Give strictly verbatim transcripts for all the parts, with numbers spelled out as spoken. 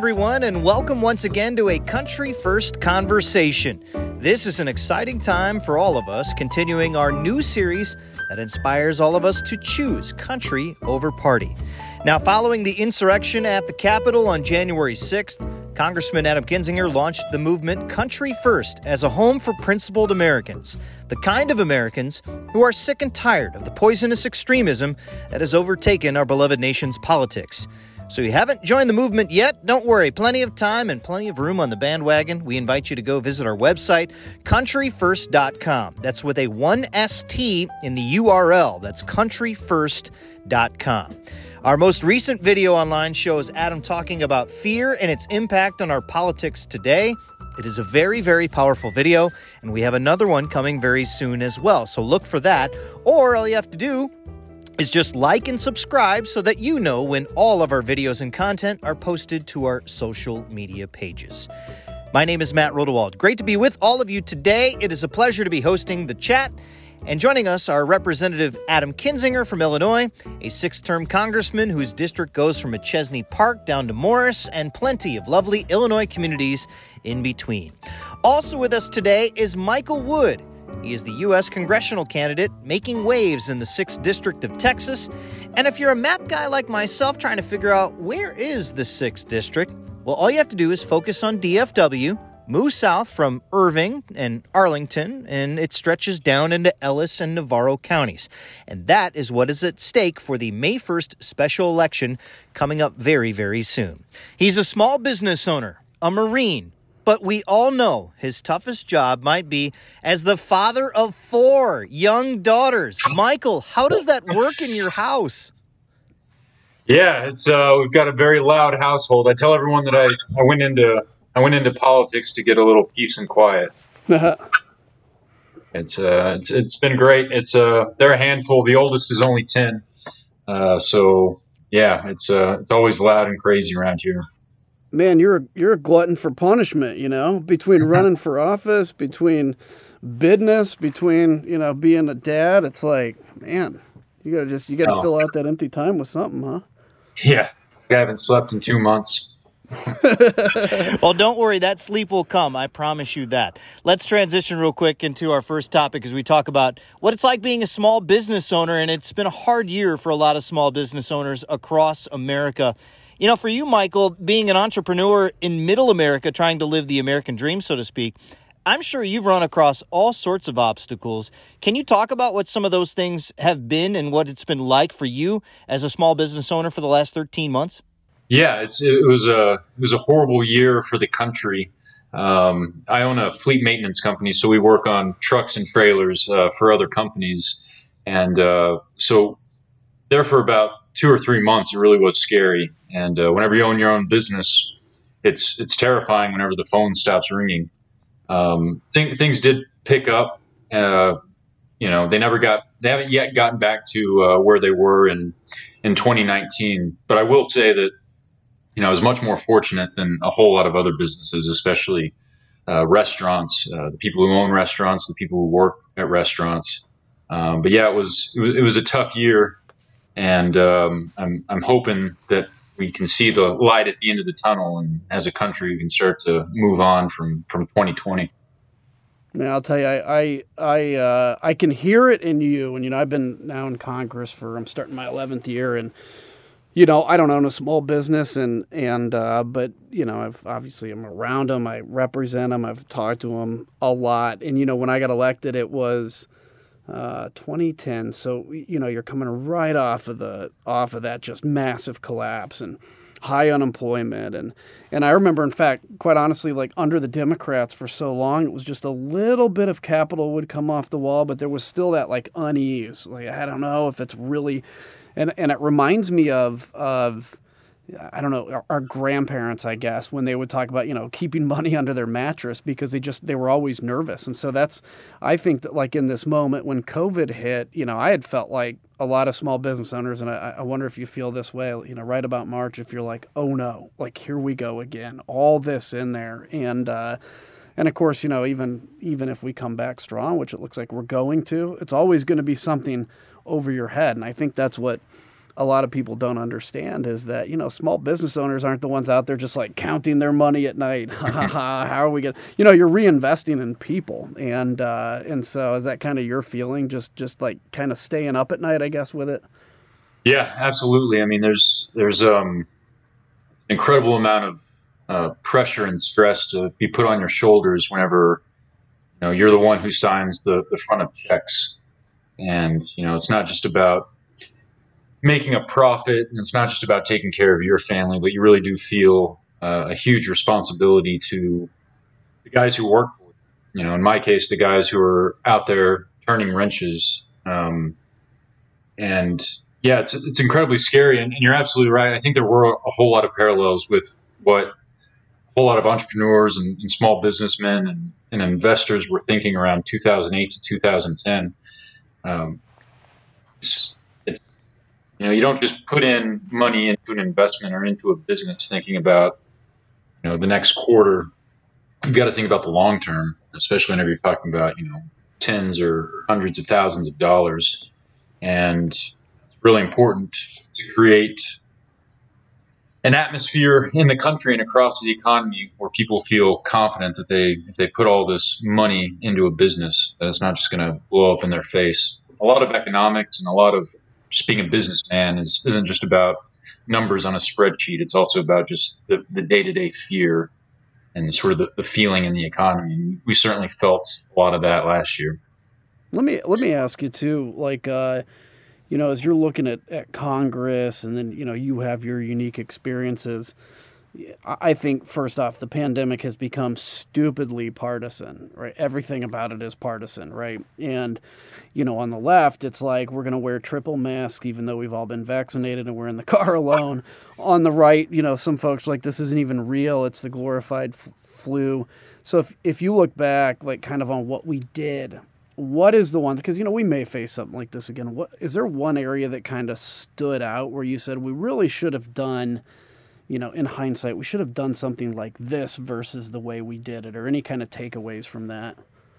everyone, and welcome once again to a Country First Conversation. This is an exciting time for all of us, continuing our new series that inspires all of us to choose country over party. Now, following the insurrection at the Capitol on January sixth, Congressman Adam Kinzinger launched the movement Country First as a home for principled Americans, the kind of Americans who are sick and tired of the poisonous extremism that has overtaken our beloved nation's politics. So you haven't joined the movement yet? Don't worry, plenty of time and plenty of room on the bandwagon. We invite you to go visit our website, country first dot com. That's with a one S T in the U R L. That's country first dot com. Our most recent video online shows Adam talking about fear and its impact on our politics today. It is a very, very powerful video, and we have another one coming very soon as well. So look for that, or all you have to do is just like and subscribe so that you know when all of our videos and content are posted to our social media pages. My name is Matt Rodewald. Great to be with all of you today. It is a pleasure to be hosting the chat. And joining us are Representative Adam Kinzinger from Illinois, a six-term congressman whose district goes from Machesney Park down to Morris, and plenty of lovely Illinois communities in between. Also with us today is Michael Wood. He is the U S congressional candidate making waves in the sixth District of Texas. And if you're a map guy like myself trying to figure out where is the sixth District, well, all you have to do is focus on D F W, move south from Irving and Arlington, and it stretches down into Ellis and Navarro counties. And that is what is at stake for the May first special election coming up very, very soon. He's a small business owner, a Marine, but we all know his toughest job might be as the father of four young daughters. Michael, how does that work in your house? Yeah, it's uh, we've got a very loud household. I tell everyone that I, I went into I went into politics to get a little peace and quiet. it's uh it's it's been great. It's uh they're a handful. The oldest is only ten, uh, so yeah, it's uh it's always loud and crazy around here. Man, you're a, you're a glutton for punishment, you know, between running for office, between business, between, you know, being a dad. It's like, man, you got to just, you got to oh. fill out that empty time with something, huh? Yeah. I haven't slept in two months. Well, don't worry. That sleep will come. I promise you that. Let's transition real quick into our first topic as we talk about what it's like being a small business owner. And it's been a hard year for a lot of small business owners across America. You know, for you, Michael, being an entrepreneur in middle America, trying to live the American dream, so to speak, I'm sure you've run across all sorts of obstacles. Can you talk about what some of those things have been and what it's been like for you as a small business owner for the last thirteen months? Yeah, it's, it was a it was a horrible year for the country. Um, I own a fleet maintenance company, so we work on trucks and trailers uh, for other companies. And uh, so there for about two or three months, it really was scary. And uh, whenever you own your own business, it's it's terrifying whenever the phone stops ringing. Um, th- things did pick up. Uh, you know, they never got, they haven't yet gotten back to uh, where they were in in twenty nineteen. But I will say that, you know, I was much more fortunate than a whole lot of other businesses, especially uh, restaurants, uh, the people who own restaurants, the people who work at restaurants. Um, but yeah, it was, it was it was a tough year, and um, I'm I'm hoping that we can see the light at the end of the tunnel, and as a country, we can start to move on from, from twenty twenty. Man, I'll tell you, I I I, uh, I can hear it in you, and you know, I've been now in Congress for I'm starting my eleventh year, and you know, I don't own a small business, and and uh, but you know, I've obviously I'm around them, I represent them, I've talked to them a lot, and you know, when I got elected, it was Uh, twenty ten. So, you know, you're coming right off of the, off of that just massive collapse and high unemployment. And, and I remember, in fact, quite honestly, like under the Democrats for so long, it was just a little bit of capital would come off the wall, but there was still that like unease. Like, I don't know if it's really, and, and it reminds me of, of, I don't know, our, our grandparents, I guess, when they would talk about, you know, keeping money under their mattress because they just, they were always nervous. And so that's, I think that like in this moment when COVID hit, you know, I had felt like a lot of small business owners, and I, I wonder if you feel this way, you know, right about March, if you're like, oh no, like here we go again, all this in there. And, uh, and of course, you know, even, even if we come back strong, which it looks like we're going to, it's always going to be something over your head. And I think that's what, a lot of people don't understand is that, you know, small business owners aren't the ones out there just like counting their money at night. Ha ha ha. How are we going to, you know, you're reinvesting in people. And, uh, and so is that kind of your feeling? Just, just like kind of staying up at night, I guess, with it? Yeah, absolutely. I mean, there's, there's, um, an incredible amount of, uh, pressure and stress to be put on your shoulders whenever, you know, you're the one who signs the, the front of checks. And, you know, it's not just about making a profit, and it's not just about taking care of your family, but you really do feel uh, a huge responsibility to the guys who work for you. You know, in my case, the guys who are out there turning wrenches. Um, and yeah, it's it's incredibly scary. And, and you're absolutely right. I think there were a whole lot of parallels with what a whole lot of entrepreneurs and, and small businessmen and, and investors were thinking around two thousand eight to two thousand ten. Um, it's, it's, you know, you don't just put in money into an investment or into a business thinking about, you know, the next quarter. You've got to think about the long term, especially whenever you're talking about, you know, tens or hundreds of thousands of dollars. And it's really important to create an atmosphere in the country and across the economy where people feel confident that they, if they put all this money into a business, that it's not just going to blow up in their face. A lot of economics and a lot of just being a businessman is, isn't just about numbers on a spreadsheet. It's also about just the, the day-to-day fear and sort of the, the feeling in the economy. And we certainly felt a lot of that last year. Let me, let me ask you too, like, uh, you know, as you're looking at, at Congress and then, you know, you have your unique experiences, I think, first off, the pandemic has become stupidly partisan, right? Everything about it is partisan, right? And, you know, on the left, it's like we're going to wear triple masks even though we've all been vaccinated and we're in the car alone. On the right, you know, some folks are like, this isn't even real. It's the glorified f- flu. So if, if you look back, like, kind of on what we did, what is the one, because, you know, we may face something like this again. What is there one area that kind of stood out where you said we really should have done, you know, in hindsight, we should have done something like this versus the way we did it, or any kind of takeaways from that?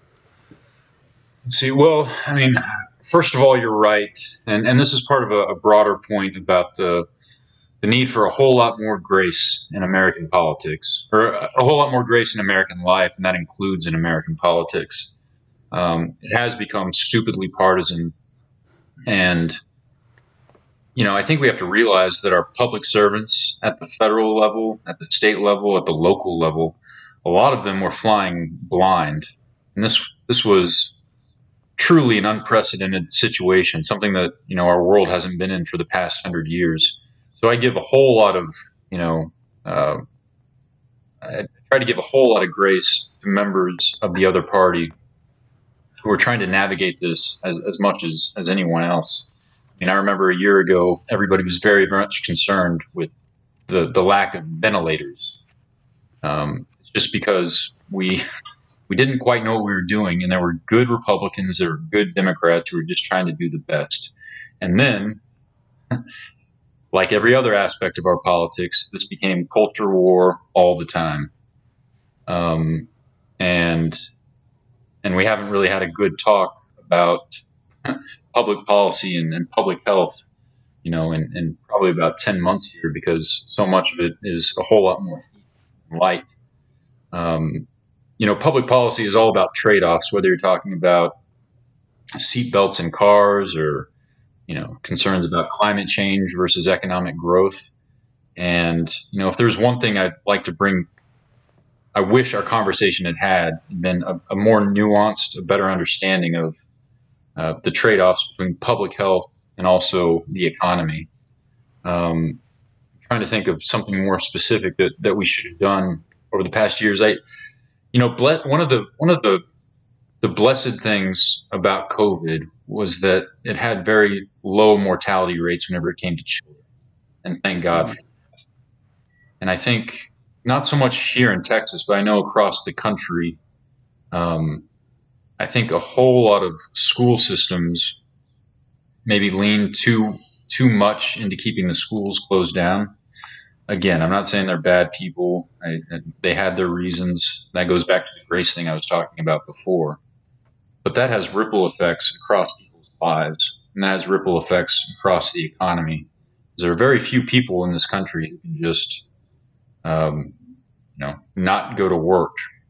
Let's see. Well, I mean, first of all, you're right. And, and this is part of a, a broader point about the, the need for a whole lot more grace in American politics, or a, a whole lot more grace in American life, and that includes in American politics. Um, it has become stupidly partisan. And, you know, I think we have to realize that our public servants at the federal level, at the state level, at the local level, a lot of them were flying blind. And this this was truly an unprecedented situation, something that, you know, our world hasn't been in for the past hundred years. So I give a whole lot of, you know, uh, I try to give a whole lot of grace to members of the other party who are trying to navigate this as, as much as, as anyone else. I mean, I remember a year ago, everybody was very, very much concerned with the, the lack of ventilators. Um, it's just because we we didn't quite know what we were doing, and there were good Republicans, there were good Democrats who were just trying to do the best. And then, like every other aspect of our politics, this became culture war all the time. Um, and and we haven't really had a good talk about public policy and, and public health, you know, in, in probably about ten months here, because so much of it is a whole lot more light. Um, you know, public policy is all about trade-offs, whether you're talking about seatbelts in cars or, you know, concerns about climate change versus economic growth. And, you know, if there's one thing I'd like to bring, I wish our conversation had had been a, a more nuanced, a better understanding of uh, the trade-offs between public health and also the economy. Um, I'm trying to think of something more specific that, that we should have done over the past years. I, you know, ble- one of the one of the the blessed things about COVID was that it had very low mortality rates whenever it came to children, and thank God for that. And I think not so much here in Texas, but I know across the country, um, I think a whole lot of school systems maybe lean too too much into keeping the schools closed down. Again, I'm not saying they're bad people. I, they had their reasons. That goes back to the grace thing I was talking about before. But that has ripple effects across people's lives, and that has ripple effects across the economy. There are very few people in this country who can just, um, you know, not go to work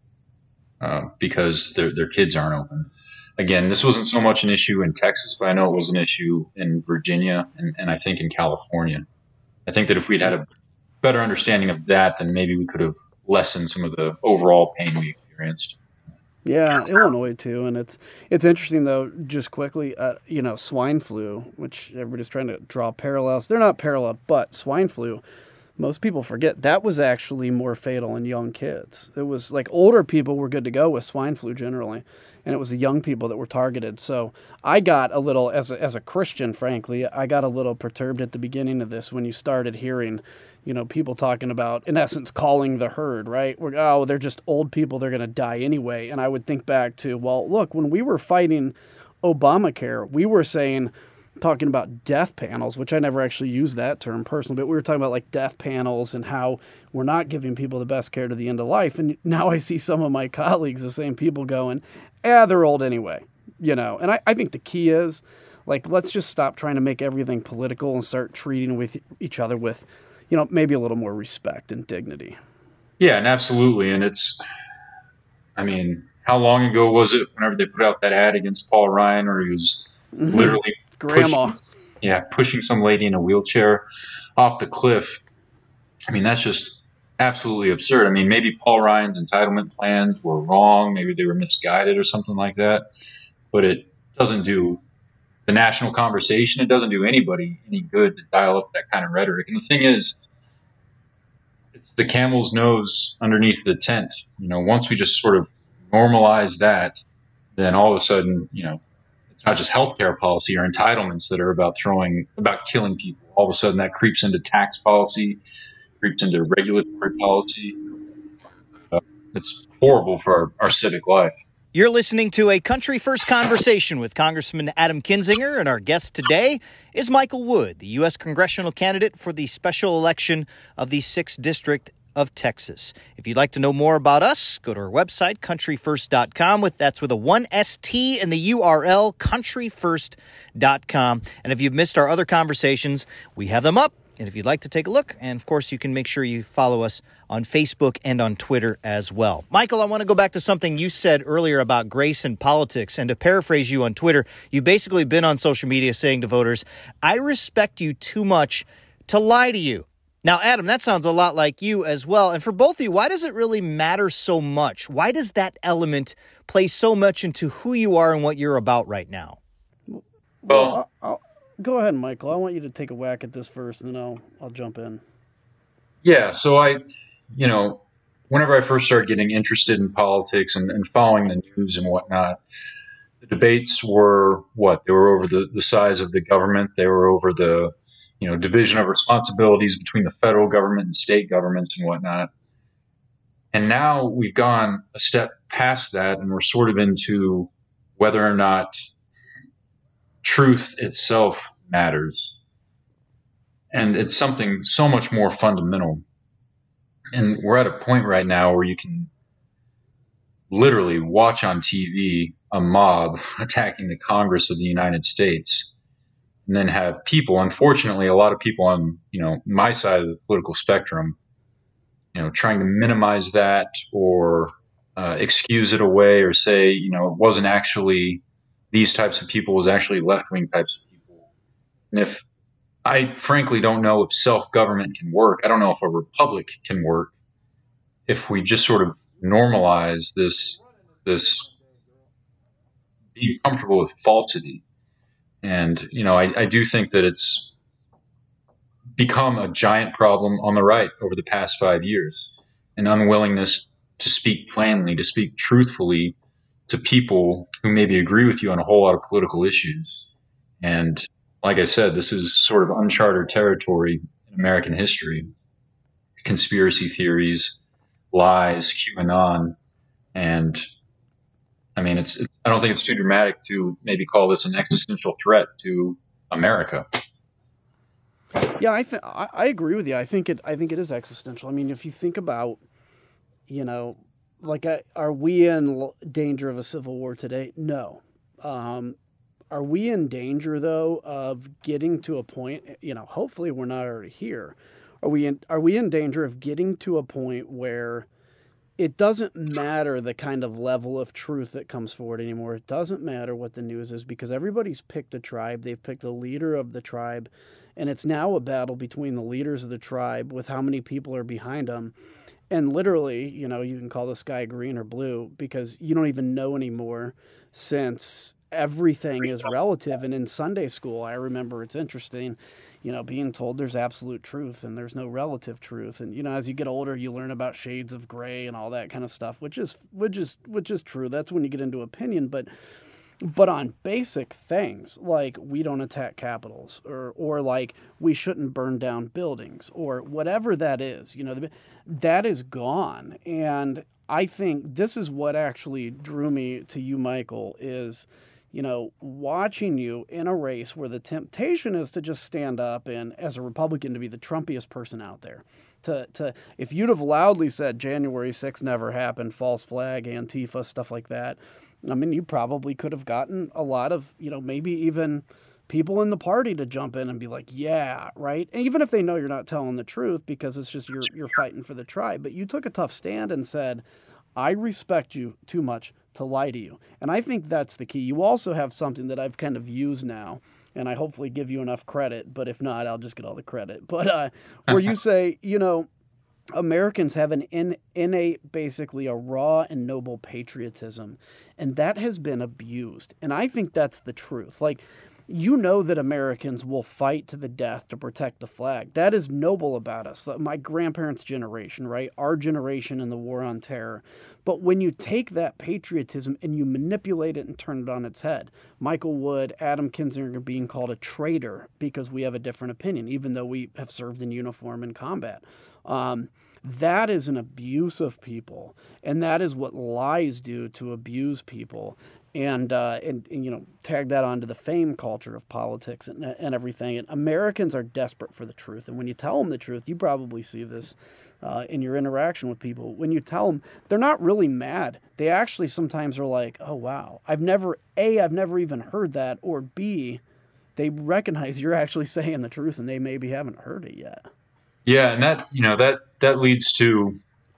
uh, because their their kids aren't open. Again, this wasn't so much an issue in Texas, but I know it was an issue in Virginia and, and I think in California. I think that if we'd had a better understanding of that, then maybe we could have lessened some of the overall pain we experienced. Yeah, Illinois too, and it's it's interesting though. Just quickly, uh, you know, swine flu, which everybody's trying to draw parallels. They're not parallel, but swine flu. Most people forget that was actually more fatal in young kids. It was like older people were good to go with swine flu generally, and it was the young people that were targeted. So I got a little, as a, as a Christian, frankly, I got a little perturbed at the beginning of this when you started hearing, you know, people talking about, in essence, calling the herd, right? We're, oh, they're just old people. They're going to die anyway. And I would think back to, well, look, when we were fighting Obamacare, we were saying, talking about death panels, which I never actually used that term personally, but we were talking about like death panels and how we're not giving people the best care to the end of life. And now I see some of my colleagues, the same people going, eh, they're old anyway, you know? And I, I think the key is like, let's just stop trying to make everything political and start treating with each other with, you know, maybe a little more respect and dignity. Yeah, and absolutely. And it's, I mean, how long ago was it whenever they put out that ad against Paul Ryan, or he was mm-hmm. literally Grandma. Pushing, yeah, pushing some lady in a wheelchair off the cliff. I mean, that's just absolutely absurd. I mean, maybe Paul Ryan's entitlement plans were wrong. Maybe they were misguided or something like that. But it doesn't do the national conversation. It doesn't do anybody any good to dial up that kind of rhetoric. And the thing is, it's the camel's nose underneath the tent. You know, once we just sort of normalize that, then all of a sudden, you know, it's not just healthcare policy or entitlements that are about throwing, about killing people. All of a sudden that creeps into tax policy, creeps into regulatory policy. Uh, it's horrible for our, our civic life. You're listening to a Country First Conversation with Congressman Adam Kinzinger, and our guest today is Michael Wood, the U S congressional candidate for the special election of the sixth District of Texas. If you'd like to know more about us, go to our website, country first dot com. With that's with a one S T in the U R L, country first dot com. And if you've missed our other conversations, we have them up. And if you'd like to take a look, and of course, you can make sure you follow us on Facebook and on Twitter as well. Michael, I want to go back to something you said earlier about grace and politics. And to paraphrase you on Twitter, you've basically been on social media saying to voters, I respect you too much to lie to you. Now, Adam, that sounds a lot like you as well. And for both of you, why does it really matter so much? Why does that element play so much into who you are and what you're about right now? Well, I'll, I'll, go ahead, Michael. I want you to take a whack at this first, and then I'll, I'll jump in. Yeah, so I, you know, whenever I first started getting interested in politics and, and following the news and whatnot, the debates were what? They were over the, the size of the government. They were over the you know, division of responsibilities between the federal government and state governments and whatnot. And now we've gone a step past that, and we're sort of into whether or not truth itself matters. And it's something so much more fundamental. And we're at a point right now where you can literally watch on T V a mob attacking the Congress of the United States, and then have people, unfortunately, a lot of people on, you know, my side of the political spectrum, you know, trying to minimize that or uh, excuse it away or say, you know, it wasn't actually these types of people, it was actually left-wing types of people. And if I frankly don't know if self-government can work, I don't know if a republic can work if we just sort of normalize this, this being comfortable with falsity. And, you know, I, I do think that it's become a giant problem on the right over the past five years. An unwillingness to speak plainly, to speak truthfully to people who maybe agree with you on a whole lot of political issues. And like I said, this is sort of uncharted territory in American history. Conspiracy theories, lies, QAnon, and I mean, it's, it's. I don't think it's too dramatic to maybe call this an existential threat to America. Yeah, I th- I, I agree with you. I think it. I think it is existential. I mean, if you think about, you know, like, uh, are we in danger of a civil war today? No. Um, are we in danger though of getting to a point? You know, hopefully we're not already here. Are we in, are we in danger of getting to a point where it doesn't matter the kind of level of truth that comes forward anymore? It doesn't matter what the news is because everybody's picked a tribe. They've picked a leader of the tribe, and it's now a battle between the leaders of the tribe with how many people are behind them. And literally, you know, you can call the sky green or blue because you don't even know anymore, since everything is relative. And in Sunday school, I remember, it's interesting, you know, being told there's absolute truth and there's no relative truth. And, you know, as you get older, you learn about shades of gray and all that kind of stuff, which is, which is, which is true. That's when you get into opinion. But, but on basic things like we don't attack capitals, or, or like we shouldn't burn down buildings, or whatever that is, you know, that is gone. And I think this is what actually drew me to you, Michael, is, you know, watching you in a race where the temptation is to just stand up and, as a Republican, to be the Trumpiest person out there. To, to if you'd have loudly said January sixth never happened, false flag, Antifa, stuff like that, I mean, you probably could have gotten a lot of, you know, maybe even people in the party to jump in and be like, yeah, right? And even if they know you're not telling the truth because it's just you're you're fighting for the tribe. But you took a tough stand and said, I respect you too much to lie to you. And I think that's the key. You also have something that I've kind of used now, and I hopefully give you enough credit, but if not, I'll just get all the credit. But uh, where you say, you know, Americans have an in, innate, basically a raw and noble patriotism, and that has been abused. And I think that's the truth. Like, you know that Americans will fight to the death to protect the flag. That is noble about us. My grandparents' generation, right? Our generation in the war on terror. But when you take that patriotism and you manipulate it and turn it on its head, Michael Wood, Adam Kinzinger being called a traitor because we have a different opinion, even though we have served in uniform in combat. Um, that is an abuse of people. And that is what lies do, to abuse people. And, uh, and, and, you know, tag that onto the fame culture of politics and, and everything. And Americans are desperate for the truth. And when you tell them the truth, you probably see this uh, in your interaction with people. When you tell them, they're not really mad. They actually sometimes are like, oh, wow, I've never, A, I've never even heard that. Or B, they recognize you're actually saying the truth and they maybe haven't heard it yet. Yeah. And that, you know, that, that leads to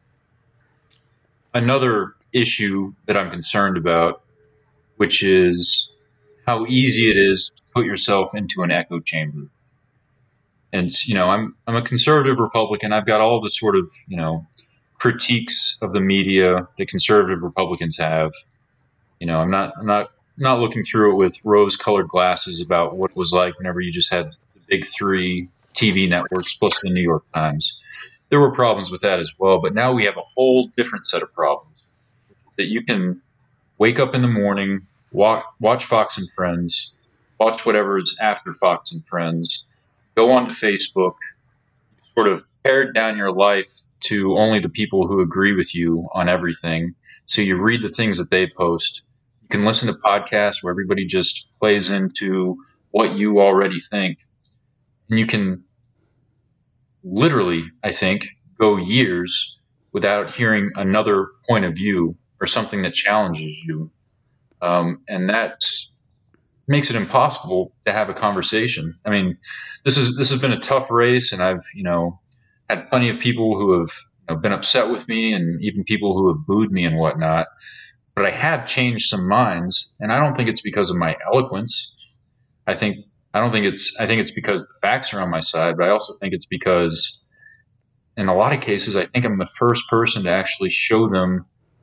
another issue that I'm concerned about, which is how easy it is to put yourself into an echo chamber. And, you know, I'm I'm a conservative Republican. I've got all the sort of, you know, critiques of the media that conservative Republicans have. You know, I'm not I'm not not looking through it with rose-colored glasses about what it was like whenever you just had the big three T V networks plus the New York Times. There were problems with that as well, but now we have a whole different set of problems that you can wake up in the morning, watch, watch Fox and Friends, watch whatever is after Fox and Friends, go onto Facebook, sort of pared down your life to only the people who agree with you on everything. So you read the things that they post. You can listen to podcasts where everybody just plays into what you already think. And you can literally, I think, go years without hearing another point of view or something that challenges you. Um, and that makes it impossible to have a conversation. I mean, this is, this has been a tough race, and I've, you know, had plenty of people who have, you know, been upset with me, and even people who have booed me and whatnot, but I have changed some minds. And I don't think it's because of my eloquence. I think, I don't think it's, I think it's because the facts are on my side, but I also think it's because in a lot of cases, I think I'm the first person to actually show them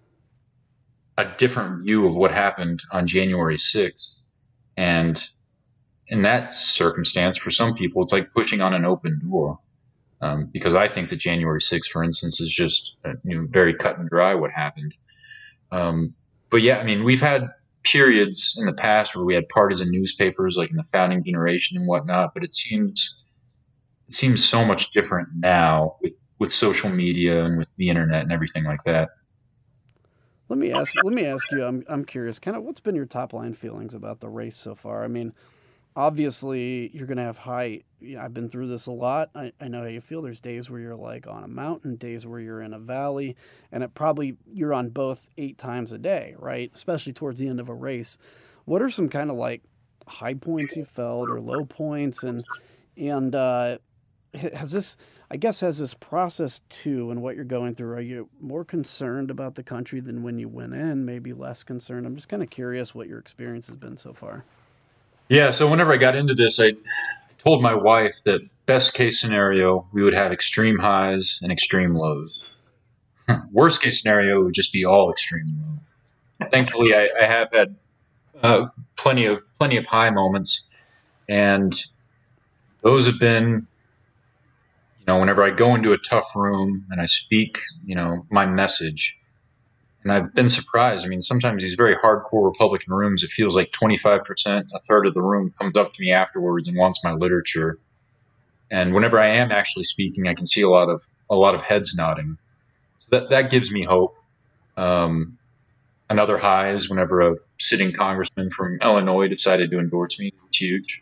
a different view of what happened on January sixth. And in that circumstance, for some people, it's like pushing on an open door. Um, because I think that January sixth, for instance, is just uh, you know, very cut and dry what happened. Um, but yeah, I mean, we've had periods in the past where we had partisan newspapers, like in the founding generation and whatnot, but it seems, it seems so much different now with, with social media and with the internet and everything like that. Let me ask. Let me ask you. I'm I'm curious. Kind of, what's been your top line feelings about the race so far? I mean, obviously you're going to have high. You know, I've been through this a lot. I, I know how you feel. There's days where you're like on a mountain, days where you're in a valley, and it probably you're on both eight times a day, right? Especially towards the end of a race. What are some kind of like high points you felt or low points, and and uh, has this, I guess, has this process too, and what you're going through? Are you more concerned about the country than when you went in? Maybe less concerned? I'm just kind of curious what your experience has been so far. Yeah. So whenever I got into this, I told my wife that best case scenario, we would have extreme highs and extreme lows. Worst case scenario would just be all extreme low. Thankfully, I, I have had uh, plenty of plenty of high moments, and those have been, you know, whenever I go into a tough room and I speak, you know, my message. And I've been surprised. I mean, sometimes these very hardcore Republican rooms, it feels like twenty-five percent, a third of the room comes up to me afterwards and wants my literature. And whenever I am actually speaking, I can see a lot of a lot of heads nodding. So that, that gives me hope. Um, another high is whenever a sitting congressman from Illinois decided to endorse me. It's huge.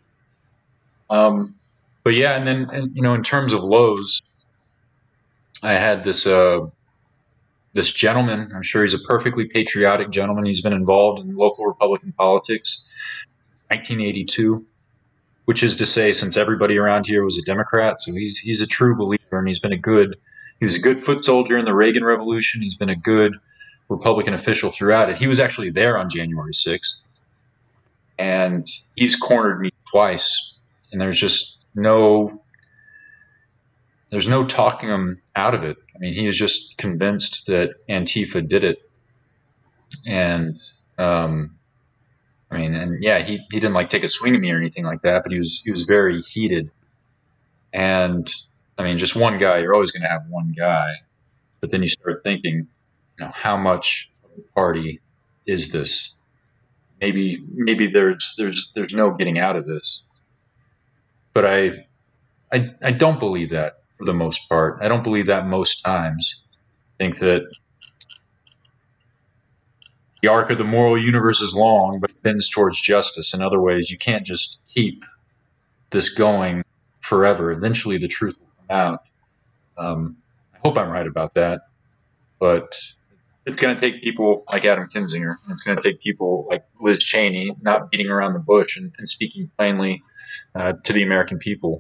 Um, but yeah, and then and, you know, in terms of lows, I had this uh, this gentleman. I'm sure he's a perfectly patriotic gentleman. He's been involved in local Republican politics since nineteen eighty-two, which is to say, since everybody around here was a Democrat. So he's he's a true believer, and he's been a good he was a good foot soldier in the Reagan Revolution. He's been a good Republican official throughout it. He was actually there on January sixth, and he's cornered me twice. And there's just no there's no talking him out of it. I mean, he is just convinced that Antifa did it, and um, I mean, and yeah, he, he didn't like take a swing at me or anything like that, but he was he was very heated. And I mean, just one guy, you're always going to have one guy, but then you start thinking, you know, how much of the party is this? Maybe maybe there's there's there's no getting out of this. But I I I don't believe that for the most part. I don't believe that most times. I think that the arc of the moral universe is long, but it bends towards justice. In other ways, you can't just keep this going forever. Eventually, the truth will come out. Um, I hope I'm right about that, but it's going to take people like Adam Kinzinger. It's going to take people like Liz Cheney not beating around the bush and, and speaking plainly uh, to the American people.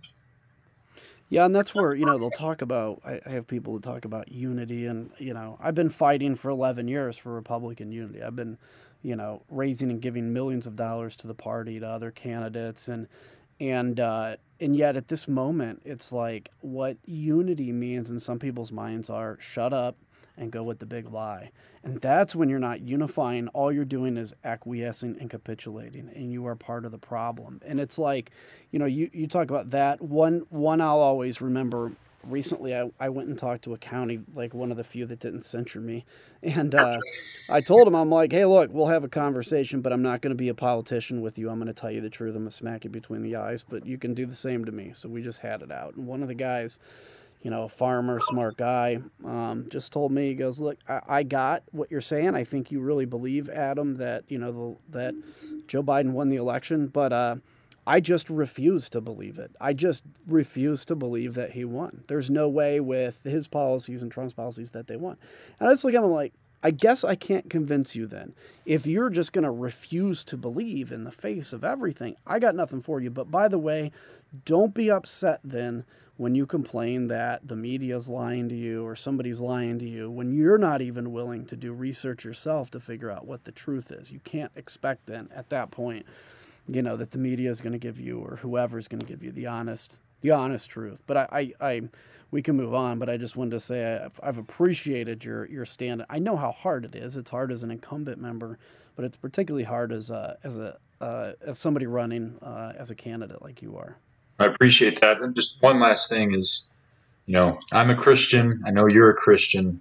Yeah, and that's where, you know, they'll talk about, I, I have people that talk about unity, and, you know, I've been fighting for eleven years for Republican unity. I've been, you know, raising and giving millions of dollars to the party, to other candidates, and, and, uh, and yet at this moment, it's like what unity means in some people's minds are shut up and go with the big lie. And that's when you're not unifying. All you're doing is acquiescing and capitulating, and you are part of the problem. And it's like, you know, you, you talk about that. One, one I'll always remember, recently I, I went and talked to a county, like one of the few that didn't censure me. And uh, I told him, I'm like, hey, look, we'll have a conversation, but I'm not going to be a politician with you. I'm going to tell you the truth. I'm going to smack you between the eyes, but you can do the same to me. So we just had it out. And one of the guys, you know, a farmer, smart guy, um, just told me, he goes, look, I, I got what you're saying. I think you really believe, Adam, that, you know, the, that Joe Biden won the election, but uh, I just refuse to believe it. I just refuse to believe that he won. There's no way with his policies and Trump's policies that they won. And I just look at him like, I guess I can't convince you then. If you're just going to refuse to believe in the face of everything, I got nothing for you. But by the way, don't be upset then when you complain that the media is lying to you or somebody's lying to you, when you're not even willing to do research yourself to figure out what the truth is. You can't expect then at that point, you know, that the media is going to give you, or whoever is going to give you the honest, the honest truth. But I, I, I, we can move on, but I just wanted to say I've, I've appreciated your, your stand. I know how hard it is. It's hard as an incumbent member, but it's particularly hard as a, as a, uh, as somebody running uh, as a candidate like you are. I appreciate that. And just one last thing is, you know, I'm a Christian. I know you're a Christian,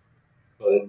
but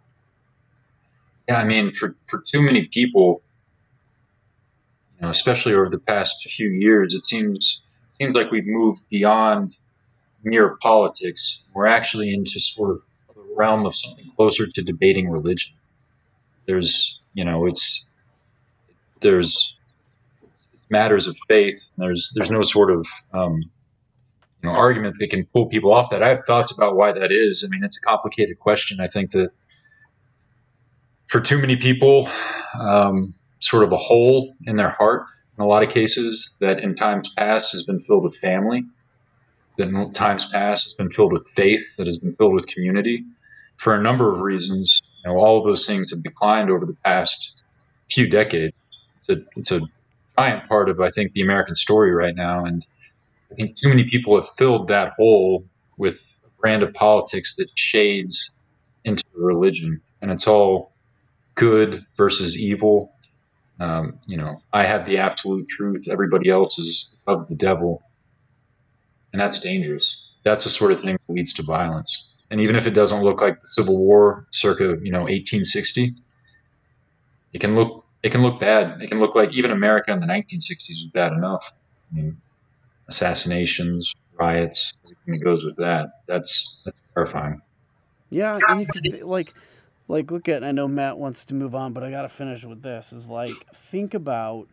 yeah, I mean, for, for too many people, you know, especially over the past few years, it seems it seems like we've moved beyond mere politics. We're actually into sort of the realm of something closer to debating religion. There's, you know, it's there's matters of faith. There's there's no sort of um, you know argument that can pull people off that. I have thoughts about why that is. I mean, it's a complicated question. I think that for too many people, um, sort of a hole in their heart in a lot of cases that in times past has been filled with family, that in times past has been filled with faith, that has been filled with community. For a number of reasons, you know, all of those things have declined over the past few decades. It's a, it's a giant part of, I think, the American story right now. And I think too many people have filled that hole with a brand of politics that shades into religion. And it's all good versus evil. Um, you know, I have the absolute truth. Everybody else is of the devil. And that's dangerous. That's the sort of thing that leads to violence. And even if it doesn't look like the Civil War circa, you know, eighteen sixty, it can look it can look bad. It can look like even America in the nineteen sixties was bad enough. I mean, assassinations, riots, everything that goes with that. That's that's terrifying. Yeah, and if you, like, like look at. I know Matt wants to move on, but I got to finish with this. Is like think about.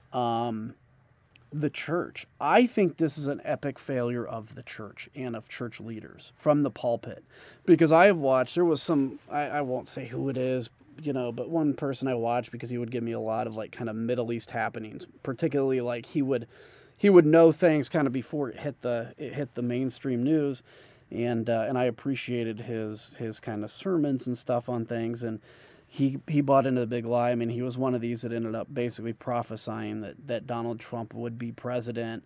Um, The church. I think this is an epic failure of the church and of church leaders from the pulpit, because I have watched, there was some, I, I won't say who it is, you know, but one person I watched because he would give me a lot of like kind of Middle East happenings, particularly like he would, he would know things kind of before it hit the, it hit the mainstream news. And, uh, and I appreciated his, his kind of sermons and stuff on things. And, He he bought into the big lie. I mean, he was one of these that ended up basically prophesying that, that Donald Trump would be president,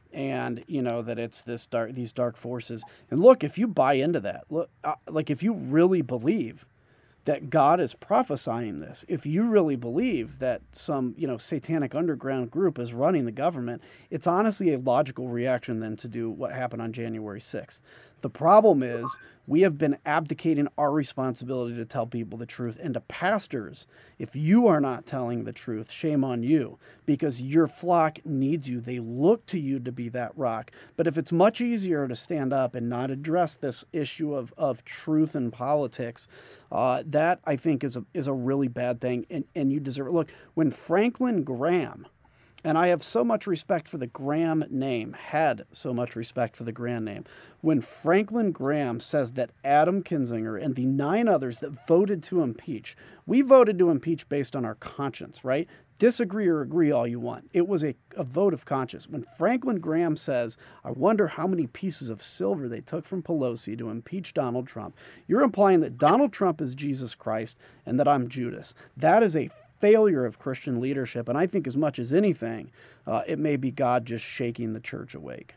and you know that it's this dark these dark forces. And look, if you buy into that, look, uh, like if you really believe that God is prophesying this, if you really believe that some you know satanic underground group is running the government, it's honestly a logical reaction then to do what happened on January sixth. The problem is we have been abdicating our responsibility to tell people the truth. And to pastors, if you are not telling the truth, shame on you, because your flock needs you. They look to you to be that rock. But if it's much easier to stand up and not address this issue of, of truth and politics, uh, that I think is a, is a really bad thing. And, and you deserve it. Look, when Franklin Graham, and I have so much respect for the Graham name, had so much respect for the Graham name. When Franklin Graham says that Adam Kinzinger and the nine others that voted to impeach, we voted to impeach based on our conscience, right? Disagree or agree all you want. It was a, a vote of conscience. When Franklin Graham says, I wonder how many pieces of silver they took from Pelosi to impeach Donald Trump, you're implying that Donald Trump is Jesus Christ and that I'm Judas. That is a failure of Christian leadership, and I think as much as anything, uh, it may be God just shaking the church awake.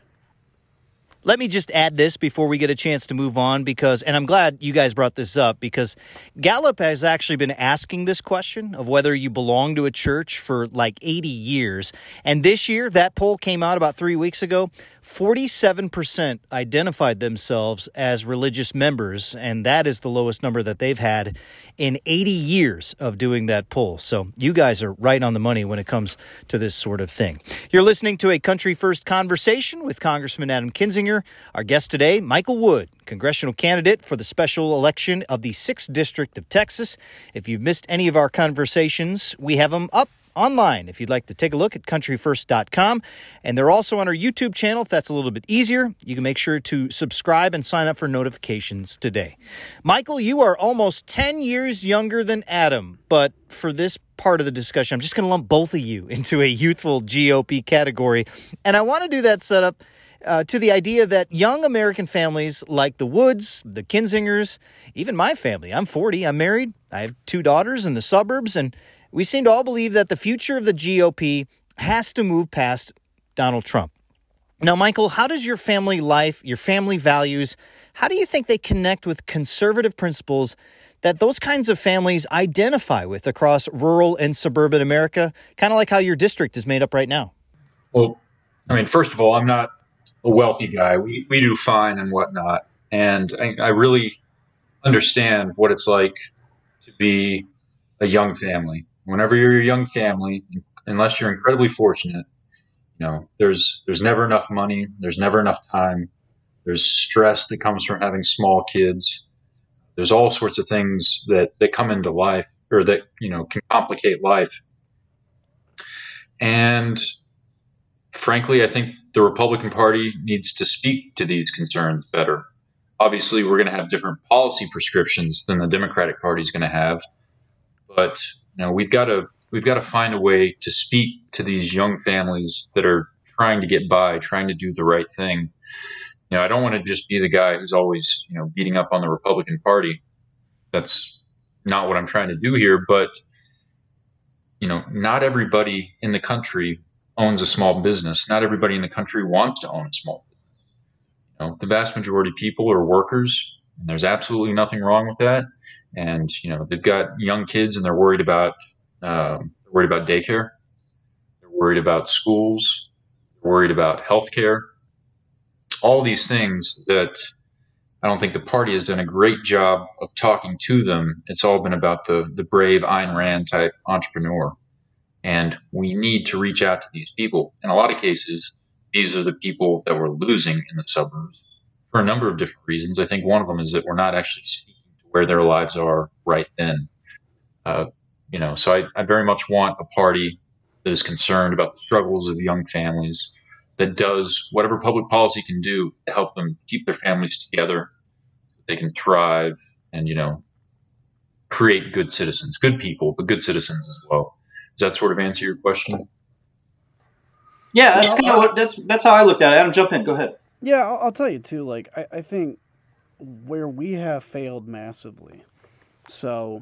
Let me just add this before we get a chance to move on, because, and I'm glad you guys brought this up, because Gallup has actually been asking this question of whether you belong to a church for like eighty years. And this year, that poll came out about three weeks ago. forty-seven percent identified themselves as religious members, and that is the lowest number that they've had in eighty years of doing that poll. So you guys are right on the money when it comes to this sort of thing. You're listening to a Country First Conversation with Congressman Adam Kinzinger. Our guest today, Michael Wood, congressional candidate for the special election of the sixth District of Texas. If you've missed any of our conversations, we have them up online if you'd like to take a look at country first dot com. And they're also on our YouTube channel if that's a little bit easier. You can make sure to subscribe and sign up for notifications today. Michael, you are almost ten years younger than Adam, but for this part of the discussion, I'm just going to lump both of you into a youthful G O P category. And I want to do that setup Uh, to the idea that young American families like the Woods, the Kinzingers, even my family, I'm forty, I'm married, I have two daughters in the suburbs, and we seem to all believe that the future of the G O P has to move past Donald Trump. Now, Michael, how does your family life, your family values, how do you think they connect with conservative principles that those kinds of families identify with across rural and suburban America, kind of like how your district is made up right now? Well, I mean, first of all, I'm not a wealthy guy. We we do fine and whatnot. And I, I really understand what it's like to be a young family. Whenever you're a young family, unless you're incredibly fortunate, you know, there's there's never enough money. There's never enough time. There's stress that comes from having small kids. There's all sorts of things that, that come into life, or that, you know, can complicate life. And frankly, I think the Republican Party needs to speak to these concerns better. Obviously, we're going to have different policy prescriptions than the Democratic Party is going to have. But, you know, we've got to we've got to find a way to speak to these young families that are trying to get by, trying to do the right thing. You know, I don't want to just be the guy who's always, you know, beating up on the Republican Party. That's not what I'm trying to do here. But, you know, not everybody in the country owns a small business. Not everybody in the country wants to own a small business. You know, the vast majority of people are workers, and there's absolutely nothing wrong with that. And, you know, they've got young kids and they're worried about, um, they're worried about daycare. They're worried about schools. They're worried about healthcare. All these things that I don't think the party has done a great job of talking to them. It's all been about the, the brave Ayn Rand type entrepreneur. And we need to reach out to these people. In a lot of cases, these are the people that we're losing in the suburbs for a number of different reasons. I think one of them is that we're not actually speaking to where their lives are right then. Uh, you know, so I, I very much want a party that is concerned about the struggles of young families, that does whatever public policy can do to help them keep their families together, they can thrive and, you know, create good citizens, good people, but good citizens as well. Does that sort of answer your question? Yeah, that's kind of what that's that's how I looked at it. Adam, jump in. Go ahead. Yeah, I'll, I'll tell you too. Like, I, I think where we have failed massively. So,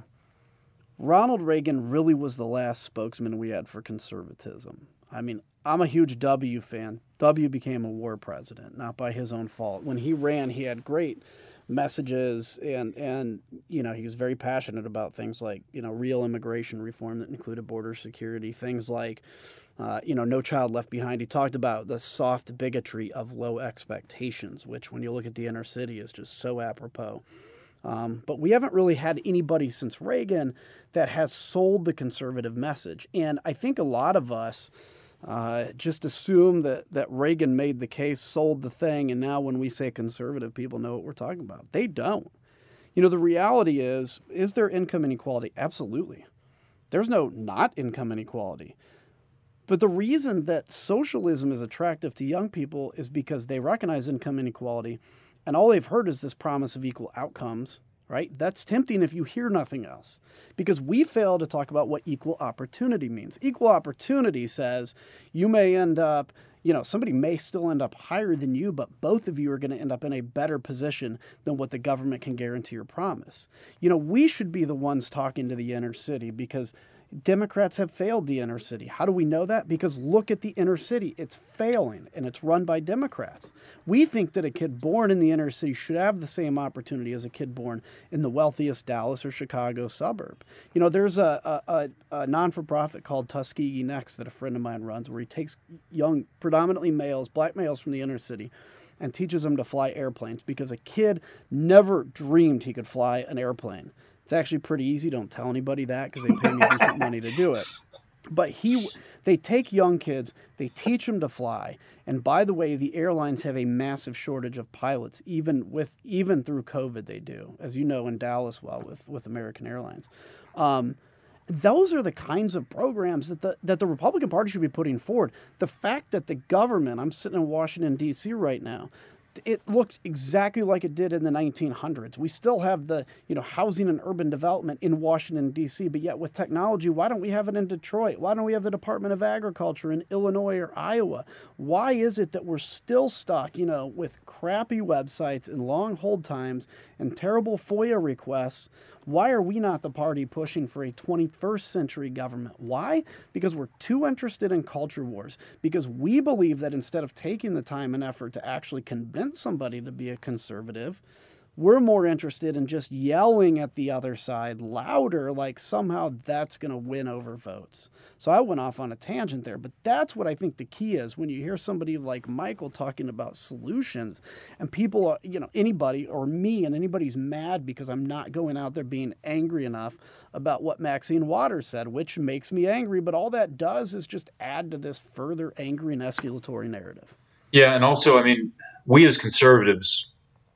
Ronald Reagan really was the last spokesman we had for conservatism. I mean, I'm a huge W fan. W became a war president, not by his own fault. When he ran, he had great messages, and and you know, he was very passionate about things like, you know, real immigration reform that included border security, things like uh, you know, No Child Left Behind. He talked about the soft bigotry of low expectations, which when you look at the inner city is just so apropos. Um, but we haven't really had anybody since Reagan that has sold the conservative message, and I think a lot of us Uh, just assume that, that Reagan made the case, sold the thing, and now when we say conservative, people know what we're talking about. They don't. You know, the reality is, is there income inequality? Absolutely. There's no not income inequality. But the reason that socialism is attractive to young people is because they recognize income inequality, and all they've heard is this promise of equal outcomes, right? That's tempting if you hear nothing else, because we fail to talk about what equal opportunity means. Equal opportunity says you may end up, you know, somebody may still end up higher than you, but both of you are going to end up in a better position than what the government can guarantee or promise. You know, we should be the ones talking to the inner city, because Democrats have failed the inner city. How do we know that? Because look at the inner city. It's failing, and it's run by Democrats. We think that a kid born in the inner city should have the same opportunity as a kid born in the wealthiest Dallas or Chicago suburb. You know, there's a, a, a non-for-profit called Tuskegee Next that a friend of mine runs, where he takes young, predominantly males, black males from the inner city, and teaches them to fly airplanes, because a kid never dreamed he could fly an airplane. It's actually pretty easy. Don't tell anybody that, because they pay me decent money to do it. But he, they take young kids, they teach them to fly. And by the way, the airlines have a massive shortage of pilots, even with even through COVID they do, as you know, in Dallas, well, with, with American Airlines. Um, those are the kinds of programs that the, that the Republican Party should be putting forward. The fact that the government, I'm sitting in Washington, D C right now, it looks exactly like it did in the nineteen hundreds. We still have the, you know, housing and urban development in Washington, D C, but yet with technology, why don't we have it in Detroit? Why don't we have the Department of Agriculture in Illinois or Iowa? Why is it that we're still stuck, you know, with crappy websites and long hold times and terrible FOIA requests? Why are we not the party pushing for a twenty-first century government? Why? Because we're too interested in culture wars. Because we believe that instead of taking the time and effort to actually convince somebody to be a conservative, we're more interested in just yelling at the other side louder, like somehow that's going to win over votes. So I went off on a tangent there, but that's what I think the key is when you hear somebody like Michael talking about solutions, and people are, you know, anybody or me and anybody's mad because I'm not going out there being angry enough about what Maxine Waters said, which makes me angry, but all that does is just add to this further angry and escalatory narrative. Yeah, and also, I mean, we as conservatives,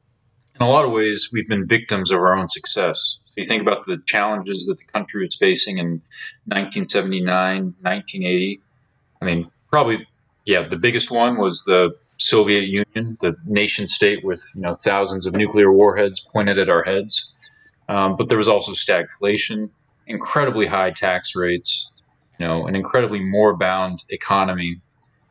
in a lot of ways, we've been victims of our own success. So you think about the challenges that the country was facing in nineteen seventy-nine, nineteen eighty. I mean, probably, yeah, the biggest one was the Soviet Union, the nation state with, you know, thousands of nuclear warheads pointed at our heads. Um, but there was also stagflation, incredibly high tax rates, you know, an incredibly moribund economy.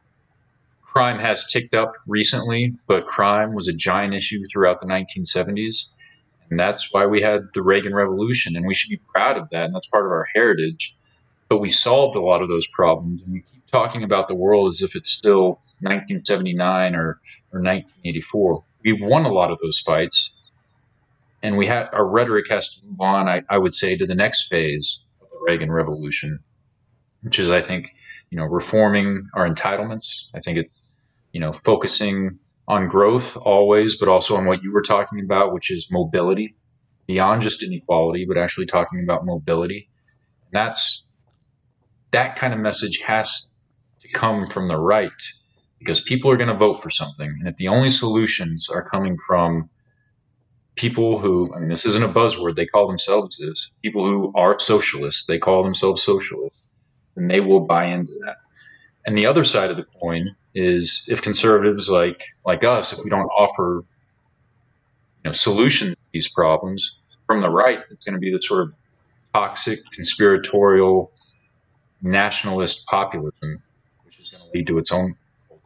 Crime has ticked up recently, but crime was a giant issue throughout the nineteen seventies. And that's why we had the Reagan Revolution, and we should be proud of that, and that's part of our heritage. But we solved a lot of those problems, and we keep talking about the world as if it's still nineteen seventy-nine or, or nineteen eighty-four. We've won a lot of those fights, and we have our rhetoric has to move on, I, I would say, to the next phase of the Reagan Revolution, which is, I think, you know, reforming our entitlements. I think it's, you know, focusing on growth always, but also on what you were talking about, which is mobility, beyond just inequality, but actually talking about mobility. And that's that kind of message has to come from the right, because people are going to vote for something. And if the only solutions are coming from people who, I mean, this isn't a buzzword, they call themselves this, people who are socialists, they call themselves socialists, then they will buy into that. And the other side of the coin is if conservatives like like us, if we don't offer, you know, solutions to these problems from the right, it's going to be the sort of toxic, conspiratorial, nationalist populism, which is going to lead to its own.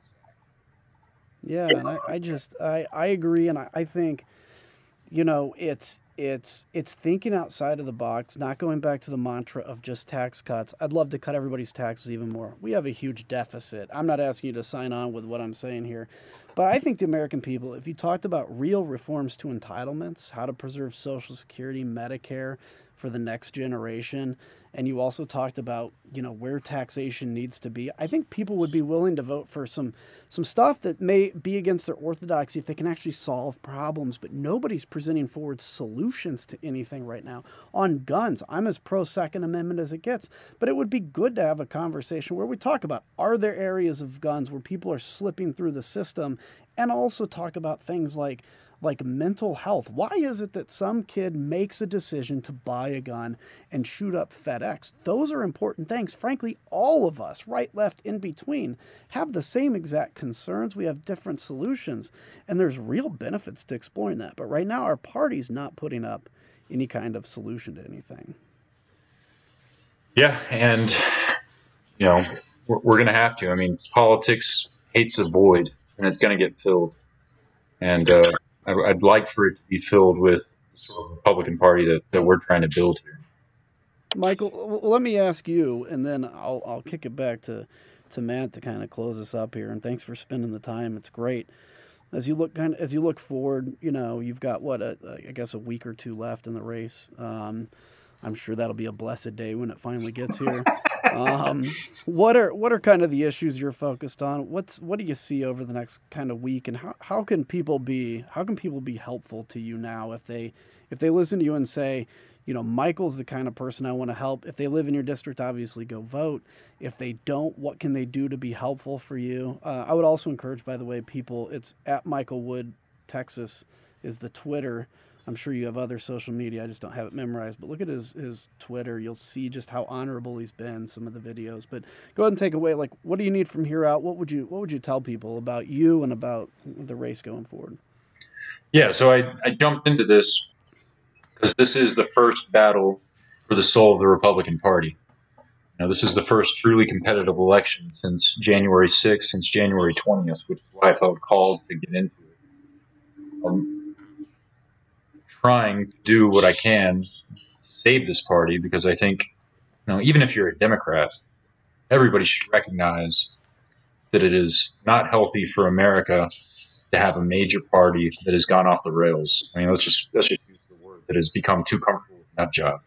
Yeah, and I, I just I, I agree, and I, I think, you know, it's it's it's thinking outside of the box, not going back to the mantra of just tax cuts. I'd love to cut everybody's taxes even more. We have a huge deficit. I'm not asking you to sign on with what I'm saying here, but I think the American people, if you talked about real reforms to entitlements, how to preserve Social Security, Medicare for the next generation, and you also talked about, you know, where taxation needs to be, I think people would be willing to vote for some some stuff that may be against their orthodoxy if they can actually solve problems, but nobody's presenting forward solutions to anything right now. On guns, I'm as pro-Second Amendment as it gets, but it would be good to have a conversation where we talk about, are there areas of guns where people are slipping through the system, and also talk about things like like mental health. Why is it that some kid makes a decision to buy a gun and shoot up FedEx? Those are important things. Frankly, all of us, right, left, in between, have the same exact concerns. We have different solutions, and there's real benefits to exploring that. But right now, our party's not putting up any kind of solution to anything. Yeah, and, you know, we're, we're going to have to. I mean, politics hates a void, and it's going to get filled. And, uh, I'd like for it to be filled with the sort of Republican Party that, that we're trying to build here. Michael, let me ask you, and then I'll I'll kick it back to, to Matt to kind of close us up here. And thanks for spending the time. It's great. As you look kind of as you look forward, you know, you've got what a, I guess a week or two left in the race. Um, I'm sure that'll be a blessed day when it finally gets here. Um, what are what are kind of the issues you're focused on? What's what do you see over the next kind of week, and how, how can people be how can people be helpful to you now if they if they listen to you and say, you know, Michael's the kind of person I want to help. If they live in your district, obviously go vote. If they don't, what can they do to be helpful for you? Uh, I would also encourage, by the way, people. It's at Michael Wood, Texas, is the Twitter. I'm sure you have other social media. I just don't have it memorized. But look at his, his Twitter. You'll see just how honorable he's been, some of the videos. But go ahead and take away, like, what do you need from here out? What would you what would you tell people about you and about the race going forward? Yeah, so I, I jumped into this because this is the first battle for the soul of the Republican Party. You know, this is the first truly competitive election since January sixth, since January twentieth, which is why I felt called to get into it. Um, trying to do what I can to save this party, because I think, you know, even if you're a Democrat, everybody should recognize that it is not healthy for America to have a major party that has gone off the rails. I mean, let's just let's just use the word, that has become too comfortable with that job.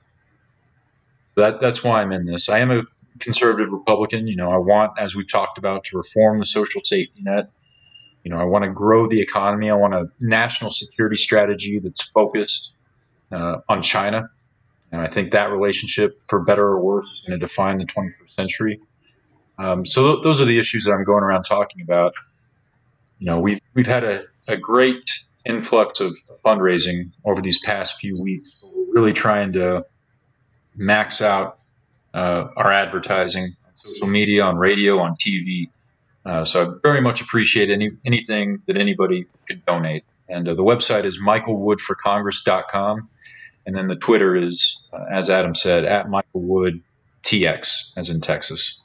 So that that's why I'm in this. I am a conservative Republican. You know, I want, as we've talked about, to reform the social safety net. You know, I want to grow the economy. I want a national security strategy that's focused uh, on China. And I think that relationship, for better or worse, is going to define the twenty-first century. Um, so th- those are the issues that I'm going around talking about. You know, we've we've had a, a great influx of fundraising over these past few weeks. We're really trying to max out uh, our advertising on social media, on radio, on T V. Uh, so I very much appreciate any anything that anybody could donate. And uh, the website is michael wood for congress dot com. And then the Twitter is, uh, as Adam said, at Michael Wood T X, as in Texas.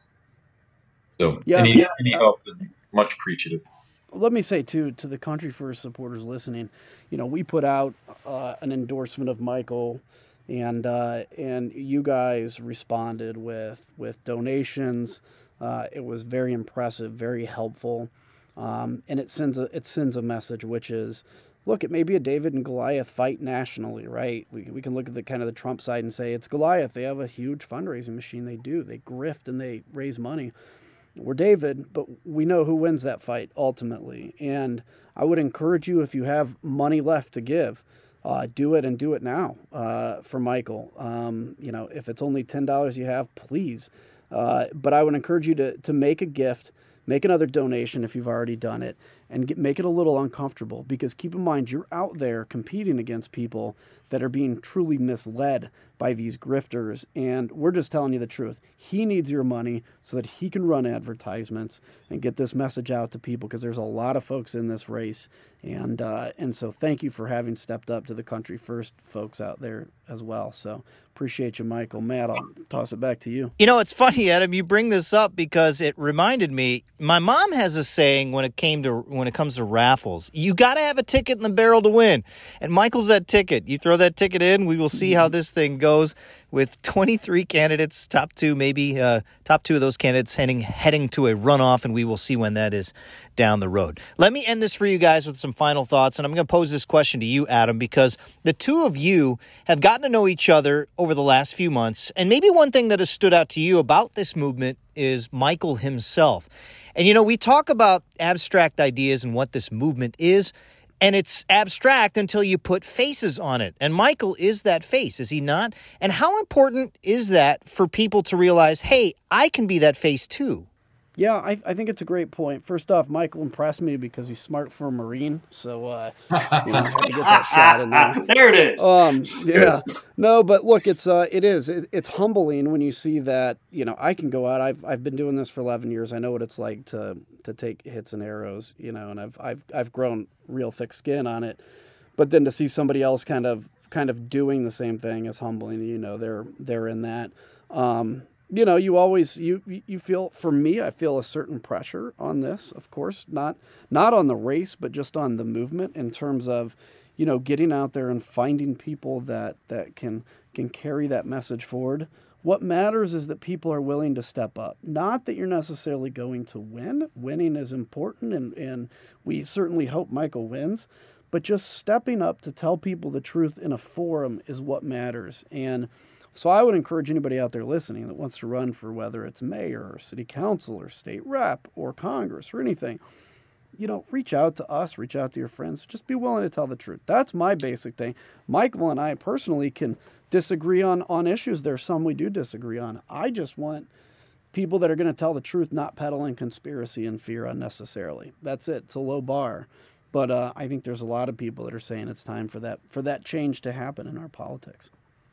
So Yeah, any, yeah. any help, much appreciative. Let me say, too, to the Country First supporters listening, you know, we put out uh, an endorsement of Michael, and uh, and you guys responded with, with donations. Uh, it was very impressive, very helpful, um, and it sends a it sends a message, which is, look, it may be a David and Goliath fight nationally, right? We, we can look at the kind of the Trump side and say it's Goliath. They have a huge fundraising machine. They do. They grift and they raise money. We're David, but we know who wins that fight ultimately. And I would encourage you, if you have money left to give, uh, do it and do it now uh, for Michael. Um, you know, if it's only ten dollars you have, please. Uh, but I would encourage you to to make a gift, make another donation if you've already done it, and get, make it a little uncomfortable, because keep in mind, you're out there competing against people that are being truly misled by these grifters. And we're just telling you the truth. He needs your money so that he can run advertisements and get this message out to people, because there's a lot of folks in this race. And uh, and so thank you for having stepped up to the Country First folks out there as well. So appreciate you, Michael. Matt, I'll toss it back to you. You know, it's funny, Adam, you bring this up because it reminded me, my mom has a saying when it came to when it comes to raffles, you got to have a ticket in the barrel to win. And Michael's that ticket. You throw that ticket in, we will see how this thing goes with twenty-three candidates, top two, maybe uh, top two of those candidates heading, heading to a runoff, and we will see when that is down the road. Let me end this for you guys with some final thoughts, and I'm going to pose this question to you, Adam, because the two of you have gotten to know each other over the last few months, and maybe one thing that has stood out to you about this movement is Michael himself. And, you know, we talk about abstract ideas and what this movement is, and it's abstract until you put faces on it. And Michael is that face, is he not? And how important is that for people to realize, hey, I can be that face too? Yeah, I, I think it's a great point. First off, Michael impressed me because he's smart for a Marine, so uh, you know, I had to get that shot in there. There it is. Um, yeah, no, but look, it's uh, it is it, it's humbling when you see that. You know, I can go out. I've I've been doing this for eleven years. I know what it's like to to take hits and arrows. You know, and I've I've I've grown real thick skin on it. But then to see somebody else kind of kind of doing the same thing is humbling. You know, they're they're in that. Um, You know, you always, you you feel, for me, I feel a certain pressure on this, of course, not not on the race, but just on the movement in terms of, you know, getting out there and finding people that, that can can carry that message forward. What matters is that people are willing to step up. Not that you're necessarily going to win. Winning is important, and, and we certainly hope Michael wins. But just stepping up to tell people the truth in a forum is what matters. And so I would encourage anybody out there listening that wants to run for, whether it's mayor or city council or state rep or Congress or anything, you know, reach out to us, reach out to your friends. Just be willing to tell the truth. That's my basic thing. Michael and I personally can disagree on, on issues. There's some we do disagree on. I just want people that are going to tell the truth, not peddling conspiracy and fear unnecessarily. That's it. It's a low bar. But uh, I think there's a lot of people that are saying it's time for that for that change to happen in our politics.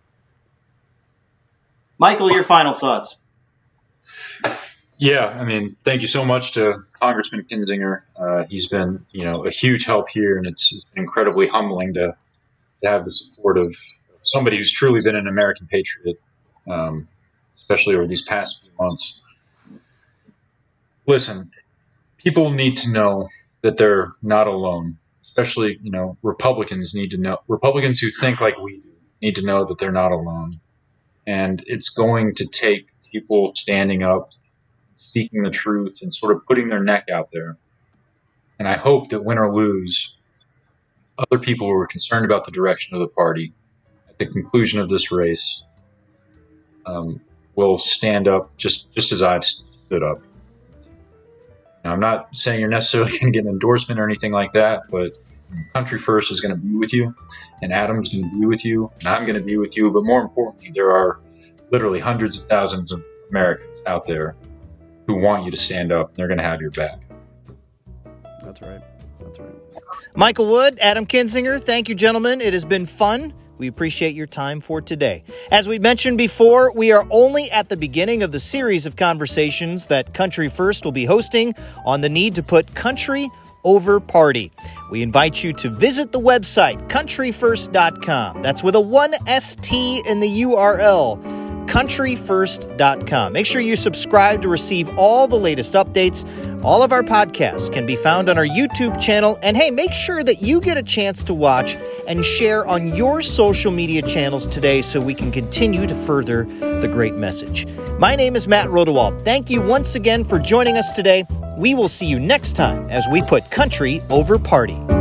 Michael, your final thoughts. Yeah, I mean, thank you so much to Congressman Kinzinger. Uh, he's been, you know, a huge help here, and it's, it's been incredibly humbling to, to have the support of somebody who's truly been an American patriot, um, especially over these past few months. Listen, people need to know that they're not alone, especially, you know, Republicans need to know, Republicans who think like we do need to know that they're not alone. And it's going to take people standing up, speaking the truth, and sort of putting their neck out there. And I hope that win or lose, other people who are concerned about the direction of the party at the conclusion of this race um, will stand up just, just as I've stood up. Now, I'm not saying you're necessarily going to get an endorsement or anything like that, but Country First is going to be with you, and Adam's going to be with you, and I'm going to be with you. But more importantly, there are literally hundreds of thousands of Americans out there who want you to stand up, and they're going to have your back. That's right. That's right. Michael Wood, Adam Kinzinger, thank you, gentlemen. It has been fun. We appreciate your time for today. As we mentioned before, we are only at the beginning of the series of conversations that Country First will be hosting on the need to put country over party. We invite you to visit the website, country first dot com. That's with a one S T in the U R L. country first dot com. Make sure you subscribe to receive all the latest updates. All of our podcasts can be found on our YouTube channel. And hey, make sure that you get a chance to watch and share on your social media channels today so we can continue to further the great message. My name is Matt Rodewald. Thank you once again for joining us today. We will see you next time as we put country over party.